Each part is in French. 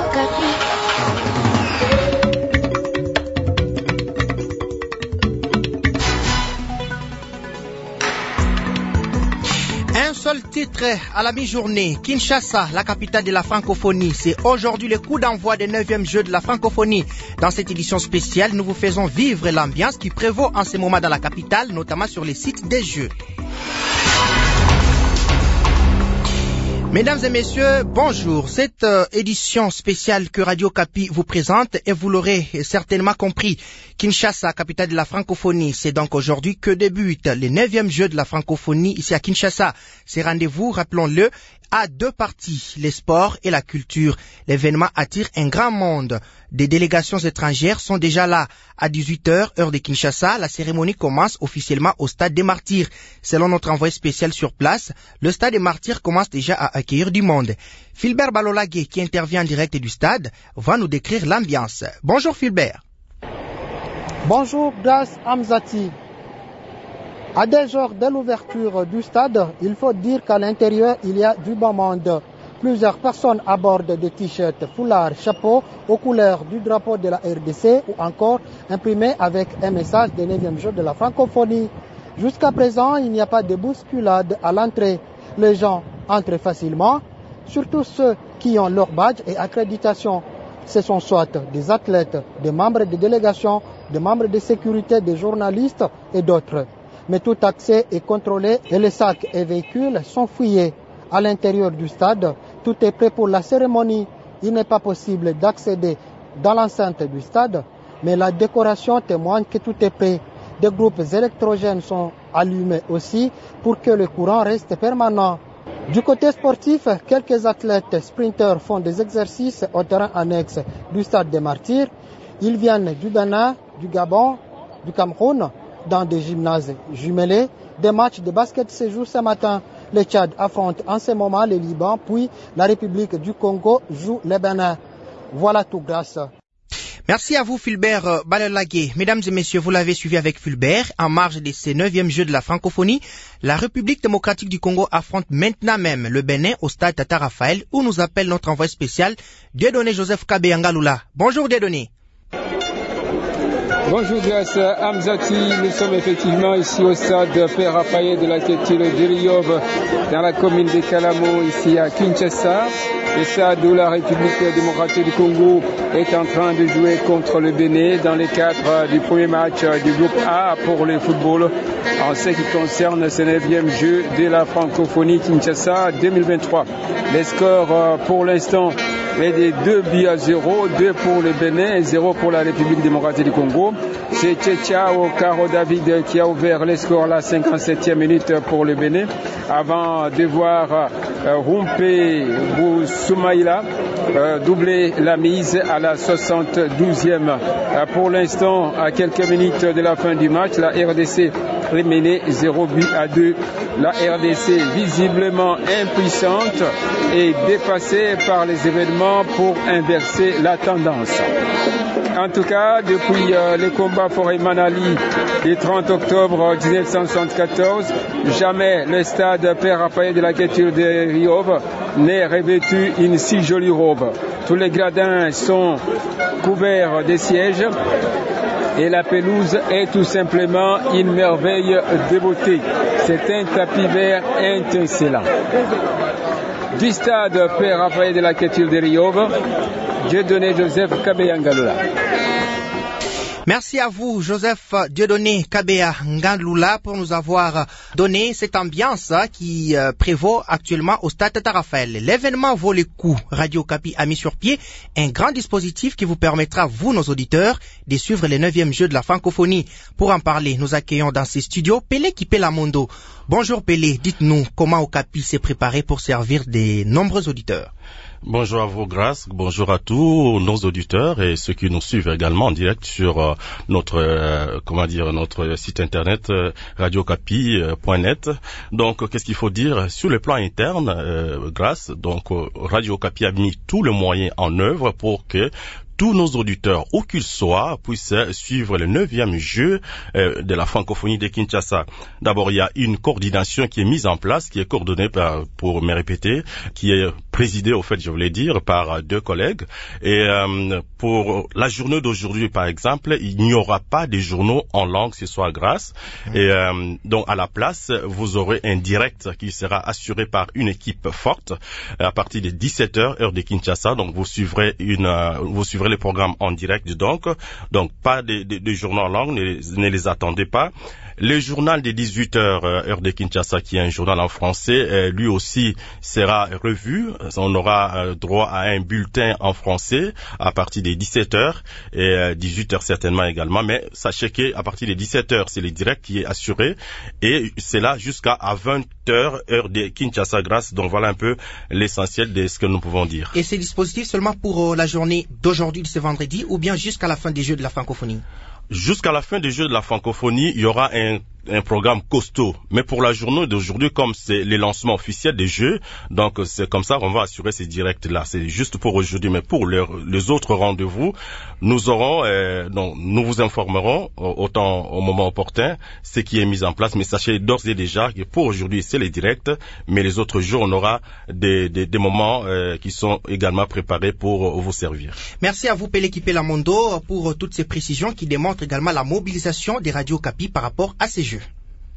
Okapi. Un seul titre à la mi-journée. Kinshasa, la capitale de la francophonie. C'est aujourd'hui le coup d'envoi des 9e Jeux de la francophonie. Dans cette édition spéciale, nous vous faisons vivre l'ambiance qui prévaut en ce moment dans la capitale, notamment sur les sites des Jeux. Mesdames et messieurs, bonjour. Cette édition spéciale que Radio Okapi vous présente, et vous l'aurez certainement compris, Kinshasa, capitale de la francophonie, c'est donc aujourd'hui que débutent les 9e Jeux de la francophonie ici à Kinshasa. Ces rendez-vous, rappelons-le, a deux parties, les sports et la culture. L'événement attire un grand monde. Des délégations étrangères sont déjà là. À 18h, heure de Kinshasa, la cérémonie commence officiellement au stade des Martyrs. Selon notre envoyé spécial sur place, le stade des Martyrs commence déjà à accueillir du monde. Philbert Balolagé, qui intervient en direct du stade, va nous décrire l'ambiance. Bonjour Philbert. Bonjour Grace Hamzati. À des heures de l'ouverture du stade, il faut dire qu'à l'intérieur, il y a du bon monde. Plusieurs personnes abordent des t-shirts, foulards, chapeaux aux couleurs du drapeau de la RDC ou encore imprimés avec un message des 9e Jeux de la francophonie. Jusqu'à présent, il n'y a pas de bousculade à l'entrée. Les gens entrent facilement, surtout ceux qui ont leur badge et accréditation. Ce sont soit des athlètes, des membres de délégation, des membres de sécurité, des journalistes et d'autres. Mais tout accès est contrôlé et les sacs et véhicules sont fouillés. À l'intérieur du stade, tout est prêt pour la cérémonie. Il n'est pas possible d'accéder dans l'enceinte du stade, mais la décoration témoigne que tout est prêt. Des groupes électrogènes sont allumés aussi pour que le courant reste permanent. Du côté sportif, quelques athlètes sprinteurs font des exercices au terrain annexe du stade des Martyrs. Ils viennent du Bénin, du Gabon, du Cameroun, dans des gymnases jumelés. Des matchs de basket se jouent ce matin. Le Tchad affronte en ce moment le Liban, puis la République du Congo joue le Bénin. Voilà tout, grâce. Merci à vous Philbert Balolagé. Mesdames et messieurs, vous l'avez suivi avec Philbert. En marge de ces 9e Jeux de la francophonie, la République démocratique du Congo affronte maintenant même le Bénin au stade Tata Raphaël, où nous appelle notre envoyé spécial, Dieudonné Joseph Kabea Ngalula. Bonjour Dieudonné. Bonjour Grace Hamzati, nous sommes effectivement ici au stade Père Raphaël de la Kétile de Riov, dans la commune de Kalamo, ici à Kinshasa. Le stade où la République démocratique du Congo est en train de jouer contre le Bénin dans le cadre du premier match du groupe A pour le football en ce qui concerne ce 9e jeu de la francophonie Kinshasa 2023. Les scores pour l'instant est de 2-0, 2 pour le Bénin et 0 pour la République démocratique du Congo. C'est Tchétchao Caro David qui a ouvert les scores à la 57e minute pour le Bénin avant de voir Rumpe Bousoumaïla doubler la mise à la 72e. Pour l'instant, à quelques minutes de la fin du match, la RDC est menée 0-2. La RDC visiblement impuissante et dépassée par les événements pour inverser la tendance. En tout cas, depuis les combats Forêt Manali du 30 octobre 1974, jamais le stade Père Raphaël de la Kétile de Riov n'est revêtu une si jolie robe. Tous les gradins sont couverts de sièges et la pelouse est tout simplement une merveille de beauté. C'est un tapis vert étincelant. Du stade Père Raphaël de la Kétile de Riov, Dieudonné Joseph Kabea Ngalula. Merci à vous, Joseph Dieudonné Kabea Ngalula, pour nous avoir donné cette ambiance qui prévaut actuellement au stade Tata Raphaël. L'événement vaut le coup. Radio Okapi a mis sur pied un grand dispositif qui vous permettra, vous, nos auditeurs, de suivre les 9e Jeux de la francophonie. Pour en parler, nous accueillons dans ces studios Pelé Kipelamondo. Bonjour Pelé, dites-nous comment Okapi s'est préparé pour servir de nombreux auditeurs. Bonjour à vous, Grace. Bonjour à tous nos auditeurs et ceux qui nous suivent également en direct sur notre site internet radiocapi.net. Donc, qu'est-ce qu'il faut dire sur le plan interne, Grace? Donc, Radio Okapi a mis tous les moyens en œuvre pour que tous nos auditeurs, où qu'ils soient, puissent suivre le 9e jeu de la francophonie de Kinshasa. D'abord, il y a une coordination qui est mise en place, qui est coordonnée pour me répéter, qui est présidé, au fait, je voulais dire, par 2 collègues. Et pour la journée d'aujourd'hui, par exemple, il n'y aura pas de journaux en langue ce soir grâce. Et donc, à la place, vous aurez un direct qui sera assuré par une équipe forte à partir de 17h, heure de Kinshasa. Donc, vous suivrez les programmes en direct. Donc pas de journaux en langue, ne les attendez pas. Le journal de 18h, heure de Kinshasa, qui est un journal en français, lui aussi sera revu. On aura droit à un bulletin en français à partir de 17h et 18h certainement également. Mais sachez qu'à partir de 17h, c'est le direct qui est assuré et c'est là jusqu'à 20h, heure de Kinshasa grâce. Donc voilà un peu l'essentiel de ce que nous pouvons dire. Et c'est dispositif seulement pour la journée d'aujourd'hui, de ce vendredi, ou bien jusqu'à la fin des Jeux de la francophonie? Jusqu'à la fin des Jeux de la francophonie, il y aura un programme costaud. Mais pour la journée d'aujourd'hui, comme c'est le lancement officiel des Jeux, donc c'est comme ça qu'on va assurer ces directs-là. C'est juste pour aujourd'hui, mais pour les autres rendez-vous, nous vous informerons autant au moment opportun ce qui est mis en place. Mais sachez d'ores et déjà que pour aujourd'hui, c'est les directs, mais les autres jours, on aura des moments qui sont également préparés pour vous servir. Merci à vous, Pélé Kipelamondo, pour toutes ces précisions qui démontrent également la mobilisation des radios Kapi par rapport à ces Jeux.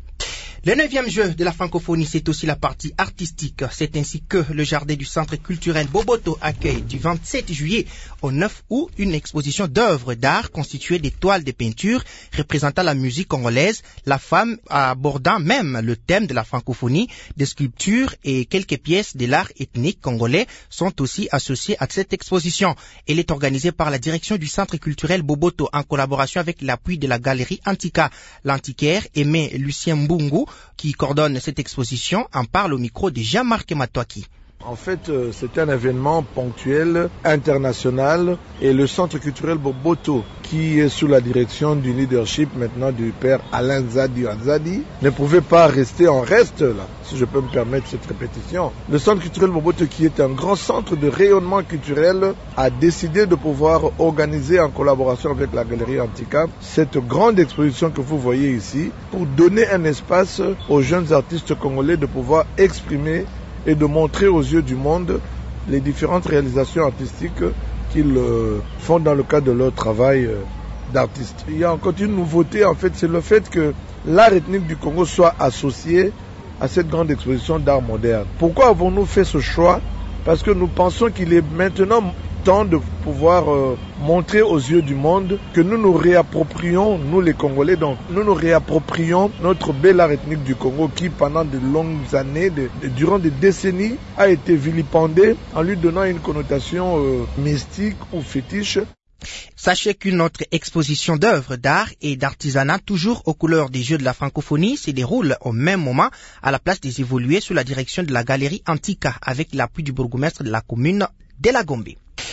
Le 9e jeu de la francophonie, c'est aussi la partie artistique. C'est ainsi que le jardin du centre culturel Boboto accueille du 27 juillet au 9 août une exposition d'œuvres d'art constituée des toiles de peinture représentant la musique congolaise, la femme abordant même le thème de la francophonie. Des sculptures et quelques pièces de l'art ethnique congolais sont aussi associées à cette exposition. Elle est organisée par la direction du centre culturel Boboto en collaboration avec l'appui de la galerie Antika. L'antiquaire Aimé Lucien Mbungu, qui coordonne cette exposition, en parle au micro de Jean-Marc Matouaki. En fait, c'est un événement ponctuel, international, et le Centre culturel Boboto, qui est sous la direction du leadership maintenant du père Alain Zadi, ne pouvait pas rester en reste, là, si je peux me permettre cette répétition. Le Centre culturel Boboto, qui est un grand centre de rayonnement culturel, a décidé de pouvoir organiser en collaboration avec la galerie Antika cette grande exposition que vous voyez ici, pour donner un espace aux jeunes artistes congolais de pouvoir exprimer et de montrer aux yeux du monde les différentes réalisations artistiques qu'ils font dans le cadre de leur travail d'artiste. Il y a encore une nouveauté, en fait, c'est le fait que l'art ethnique du Congo soit associé à cette grande exposition d'art moderne. Pourquoi avons-nous fait ce choix? Parce que nous pensons qu'il est maintenant temps de pouvoir montrer aux yeux du monde que nous nous réapproprions, nous les Congolais, donc nous nous réapproprions notre bel art ethnique du Congo qui pendant de longues années, durant des décennies, a été vilipendé en lui donnant une connotation mystique ou fétiche. Sachez qu'une autre exposition d'œuvres d'art et d'artisanat toujours aux couleurs des Jeux de la francophonie se déroule au même moment à la place des Évolués sous la direction de la galerie Antika avec l'appui du bourgmestre de la commune de la Gombe.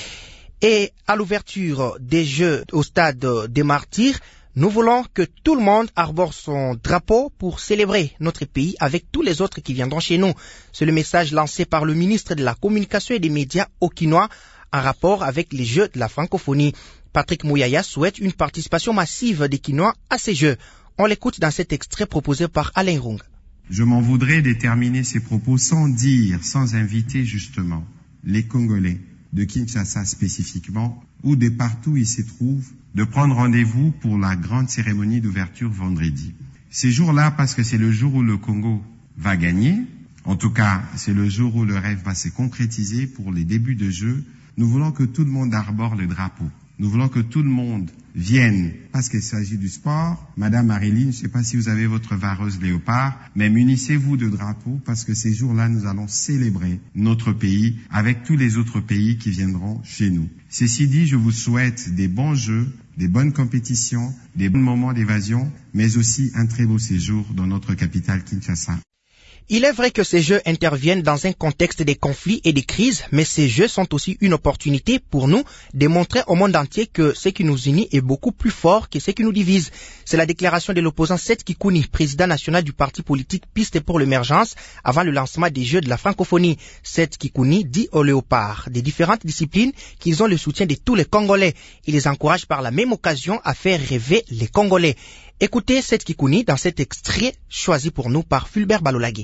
Et à l'ouverture des Jeux au stade des Martyrs, nous voulons que tout le monde arbore son drapeau pour célébrer notre pays avec tous les autres qui viendront chez nous. C'est le message lancé par le ministre de la Communication et des Médias okinois en rapport avec les Jeux de la francophonie. Patrick Mouyaya souhaite une participation massive des Kinois à ces Jeux. On l'écoute dans cet extrait proposé par Alain Rung. Je m'en voudrais de terminer ces propos sans inviter justement les Congolais de Kinshasa spécifiquement, ou de partout où ils se trouvent, de prendre rendez-vous pour la grande cérémonie d'ouverture vendredi. Ces jours-là, parce que c'est le jour où le Congo va gagner, en tout cas, c'est le jour où le rêve va se concrétiser pour les débuts de jeu, nous voulons que tout le monde arbore le drapeau. Nous voulons que tout le monde vienne, parce qu'il s'agit du sport. Madame Maréline, je ne sais pas si vous avez votre vareuse léopard, mais munissez-vous de drapeaux, parce que ces jours-là, nous allons célébrer notre pays avec tous les autres pays qui viendront chez nous. Ceci dit, je vous souhaite des bons jeux, des bonnes compétitions, des bons moments d'évasion, mais aussi un très beau séjour dans notre capitale Kinshasa. Il est vrai que ces Jeux interviennent dans un contexte de conflits et de crises, mais ces Jeux sont aussi une opportunité pour nous de montrer au monde entier que ce qui nous unit est beaucoup plus fort que ce qui nous divise. C'est la déclaration de l'opposant Seth Kikouni, président national du parti politique Piste pour l'émergence, avant le lancement des Jeux de la francophonie. Seth Kikouni dit aux léopards des différentes disciplines qu'ils ont le soutien de tous les Congolais. Il les encourage par la même occasion à faire rêver les Congolais. Écoutez Seth Kikouni dans cet extrait choisi pour nous par Fulbert Balolagé.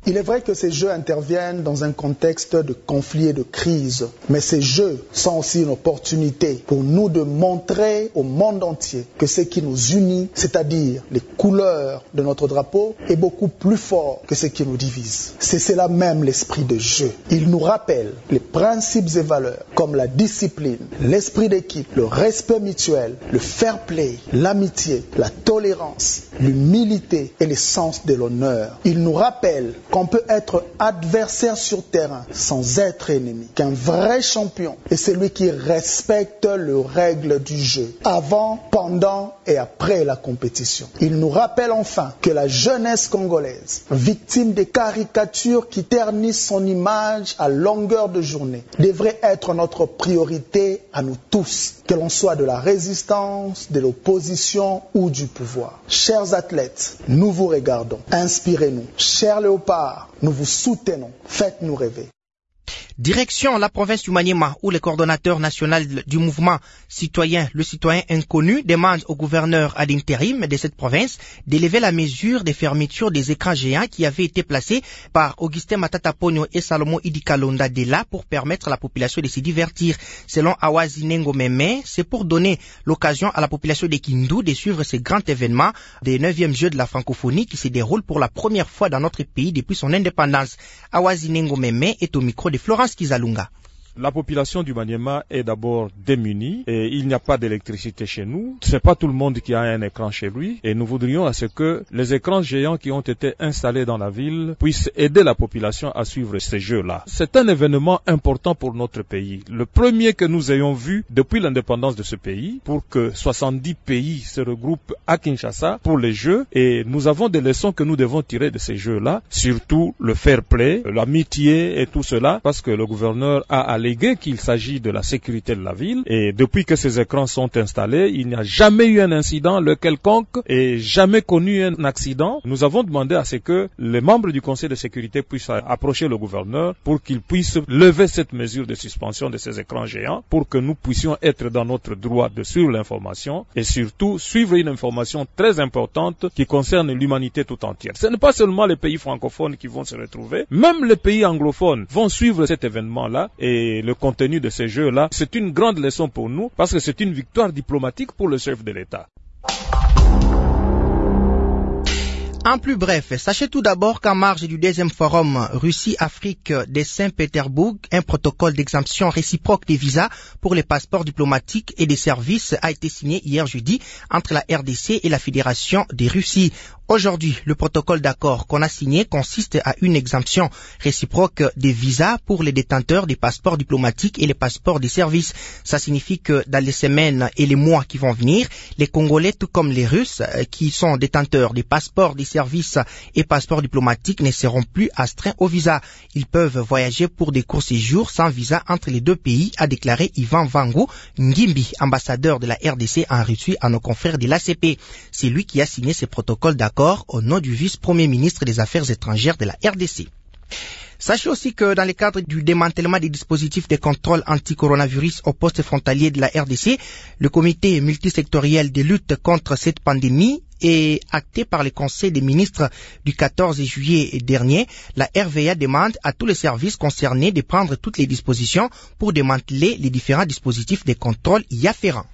Il est vrai que ces jeux interviennent dans un contexte de conflit et de crise, mais ces jeux sont aussi une opportunité pour nous de montrer au monde entier que ce qui nous unit, c'est-à-dire les couleurs de notre drapeau, est beaucoup plus fort que ce qui nous divise. C'est cela même l'esprit de jeu. Il nous rappelle les principes et valeurs comme la discipline, l'esprit d'équipe, le respect mutuel, le fair play, l'amitié, la tolérance, l'humilité et le sens de l'honneur. Il nous rappelle qu'on peut être adversaire sur terrain sans être ennemi, qu'un vrai champion est celui qui respecte les règles du jeu, avant, pendant et après la compétition. Il nous rappelle enfin que la jeunesse congolaise, victime des caricatures qui ternissent son image à longueur de journée, devrait être notre priorité à nous tous, que l'on soit de la résistance, de l'opposition ou du pouvoir. Chers athlètes, nous vous regardons, inspirez-nous. Chers léopards, nous vous soutenons, faites-nous rêver. Direction la province du Maniema, où le coordonnateur national du mouvement citoyen, le citoyen inconnu, demande au gouverneur à l'intérim de cette province d'élever la mesure des fermetures des écrans géants qui avaient été placés par Augustin Matata Pogno et Salomo Idikalonda Dela pour permettre à la population de se divertir. Selon Awazi Nengo Meme, c'est pour donner l'occasion à la population de Kindu de suivre ce grand événement des 9e Jeux de la francophonie qui se déroule pour la première fois dans notre pays depuis son indépendance. Awazi Nengo Meme est au micro de Florence Kizalunga. La population du Maniema est d'abord démunie et il n'y a pas d'électricité chez nous. C'est pas tout le monde qui a un écran chez lui et nous voudrions à ce que les écrans géants qui ont été installés dans la ville puissent aider la population à suivre ces jeux-là. C'est un événement important pour notre pays. Le premier que nous ayons vu depuis l'indépendance de ce pays pour que 70 pays se regroupent à Kinshasa pour les jeux et nous avons des leçons que nous devons tirer de ces jeux-là, surtout le fair play, l'amitié et tout cela parce que le gouverneur a allégué qu'il s'agit de la sécurité de la ville et depuis que ces écrans sont installés, il n'y a jamais eu un incident, le quelconque, et jamais connu un accident. Nous avons demandé à ce que les membres du Conseil de sécurité puissent approcher le gouverneur pour qu'il puisse lever cette mesure de suspension de ces écrans géants pour que nous puissions être dans notre droit de suivre l'information et surtout suivre une information très importante qui concerne l'humanité tout entière. Ce n'est pas seulement les pays francophones qui vont se retrouver, même les pays anglophones vont suivre cet événement-là et le contenu de ces jeux-là, c'est une grande leçon pour nous parce que c'est une victoire diplomatique pour le chef de l'État. En plus bref, sachez tout d'abord qu'en marge du deuxième forum Russie-Afrique de Saint-Pétersbourg, un protocole d'exemption réciproque des visas pour les passeports diplomatiques et des services a été signé hier jeudi entre la RDC et la Fédération de Russie. Aujourd'hui, le protocole d'accord qu'on a signé consiste à une exemption réciproque des visas pour les détenteurs des passeports diplomatiques et les passeports des services. Ça signifie que dans les semaines et les mois qui vont venir, les Congolais, tout comme les Russes, qui sont détenteurs des passeports des services et passeports diplomatiques, ne seront plus astreints au visa. Ils peuvent voyager pour des courts séjours sans visa entre les deux pays, a déclaré Ivan Vangu Ngimbi, ambassadeur de la RDC en Russie à nos confrères de l'ACP. C'est lui qui a signé ce protocole d'accord au nom du vice-premier ministre des Affaires étrangères de la RDC. Sachez aussi que dans le cadre du démantèlement des dispositifs de contrôle anti-coronavirus au poste frontalier de la RDC, le comité multisectoriel de lutte contre cette pandémie est acté par le Conseil des ministres du 14 juillet dernier. La RVA demande à tous les services concernés de prendre toutes les dispositions pour démanteler les différents dispositifs de contrôle y afférents.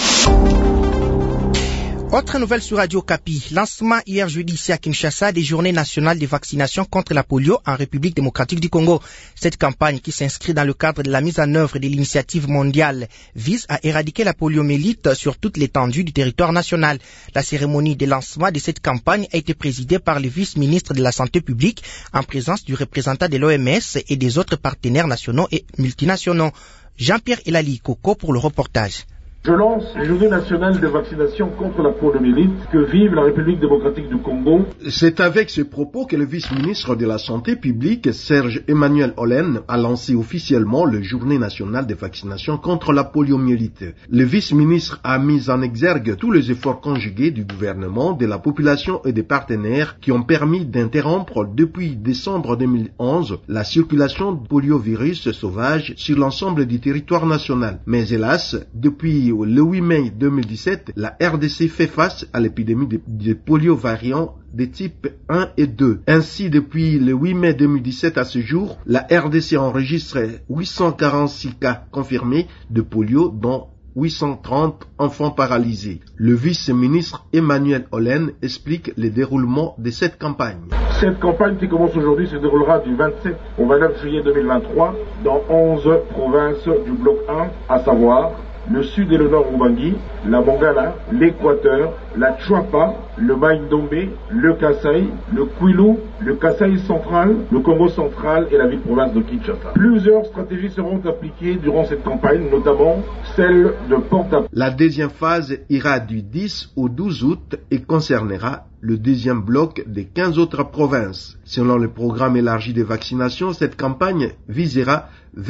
Autre nouvelle sur Radio Kapi, lancement hier jeudi ici à Kinshasa des journées nationales de vaccination contre la polio en République démocratique du Congo. Cette campagne qui s'inscrit dans le cadre de la mise en œuvre de l'initiative mondiale vise à éradiquer la poliomyélite sur toute l'étendue du territoire national. La cérémonie de lancement de cette campagne a été présidée par le vice-ministre de la Santé publique en présence du représentant de l'OMS et des autres partenaires nationaux et multinationaux. Jean-Pierre Elali Koko pour le reportage. Je lance les journées nationales de vaccination contre la poliomyélite que vive la République démocratique du Congo. C'est avec ce propos que le vice-ministre de la Santé publique, Serge Emmanuel Olen, a lancé officiellement les journées nationales de vaccination contre la poliomyélite. Le vice-ministre a mis en exergue tous les efforts conjugués du gouvernement, de la population et des partenaires qui ont permis d'interrompre depuis décembre 2011 la circulation de poliovirus sauvage sur l'ensemble du territoire national. Mais hélas, depuis polio. Le 8 mai 2017, la RDC fait face à l'épidémie de polio variant des types 1 et 2. Ainsi, depuis le 8 mai 2017 à ce jour, la RDC enregistre 846 cas confirmés de polio, dont 830 enfants paralysés. Le vice-ministre Emmanuel Olen explique le déroulement de cette campagne. Cette campagne qui commence aujourd'hui se déroulera du 27 au 29 juillet 2023 dans 11 provinces du bloc 1, à savoir le sud et le nord Ubangi, la Mongala, l'Équateur, la Chuapa, le Maïndombe, le Kasaï, le Kwilu, le Kasaï central, le Congo central et la ville-province de Kinshasa. Plusieurs stratégies seront appliquées durant cette campagne, notamment celle de porte-à-porte. La deuxième phase ira du 10 au 12 août et concernera le deuxième bloc des 15 autres provinces. Selon le programme élargi de vaccination, cette campagne visera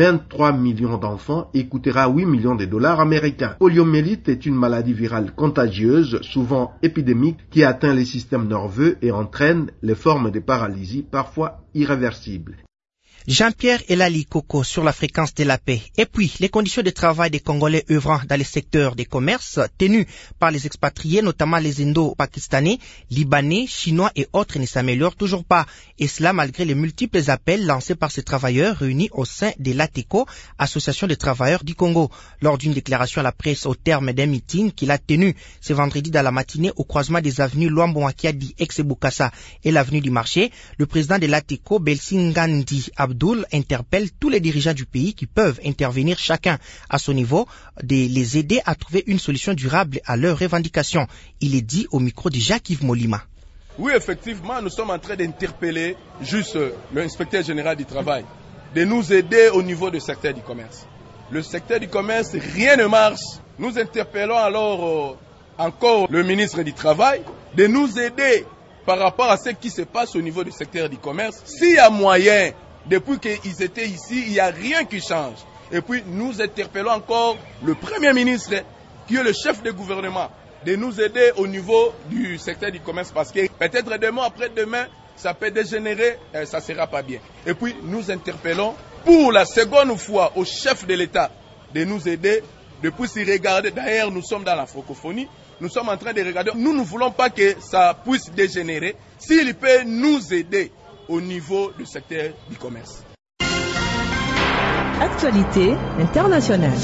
23 millions d'enfants et coûtera 8 millions de dollars américains. Poliomyélite est une maladie virale contagieuse, souvent épidémique, qui atteint les systèmes nerveux et entraîne les formes de paralysie, parfois irréversibles. Jean-Pierre Elali Koko sur la fréquence de la paix. Et puis, les conditions de travail des Congolais œuvrant dans les secteurs des commerces tenus par les expatriés, notamment les Indo-Pakistanais, Libanais, Chinois et autres, ne s'améliorent toujours pas. Et cela malgré les multiples appels lancés par ces travailleurs réunis au sein de l'ATECO, Association des travailleurs du Congo. Lors d'une déclaration à la presse au terme d'un meeting qu'il a tenu ce vendredi dans la matinée au croisement des avenues Luambo-Akiadi, Ex-Bukasa et l'avenue du Marché, le président de l'ATECO, Belsingandi Abdoul, interpelle tous les dirigeants du pays qui peuvent intervenir chacun à son niveau de les aider à trouver une solution durable à leurs revendications. Il est dit au micro de Jacques-Yves Molima. Oui, effectivement, nous sommes en train d'interpeller juste l'inspecteur général du travail, de nous aider au niveau du secteur du commerce. Le secteur du commerce, rien ne marche. Nous interpellons alors encore le ministre du Travail de nous aider par rapport à ce qui se passe au niveau du secteur du commerce. S'il y a moyen, depuis qu'ils étaient ici, il n'y a rien qui change. Et puis nous interpellons encore le Premier ministre, qui est le chef de gouvernement, de nous aider au niveau du secteur du commerce, parce que peut-être demain, après-demain, ça peut dégénérer, ça ne sera pas bien. Et puis nous interpellons pour la seconde fois au chef de l'État de nous aider, de s'y regarder. D'ailleurs, nous sommes dans la francophonie, nous sommes en train de regarder. Nous ne voulons pas que ça puisse dégénérer. S'il peut nous aider au niveau du secteur du commerce. Actualité internationale.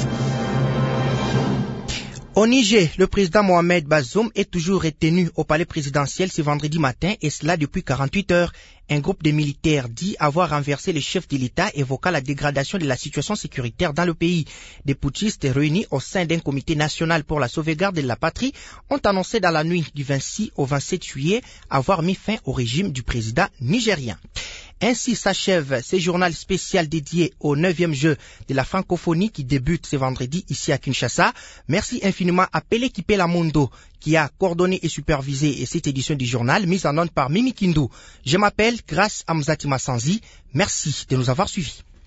Au Niger, le président Mohamed Bazoum est toujours retenu au palais présidentiel ce vendredi matin, et cela depuis 48 heures. Un groupe de militaires dit avoir renversé le chef de l'État, évoquant la dégradation de la situation sécuritaire dans le pays. Des putschistes réunis au sein d'un comité national pour la sauvegarde de la patrie ont annoncé dans la nuit du 26 au 27 juillet avoir mis fin au régime du président nigérien. Ainsi s'achève ce journal spécial dédié au 9e jeu de la francophonie qui débute ce vendredi ici à Kinshasa. Merci infiniment à Pelé Kipela Mondo qui a coordonné et supervisé cette édition du journal mise en onde par Mimi Kindou. Je m'appelle Grace Amzati Massanzi. Merci de nous avoir suivis.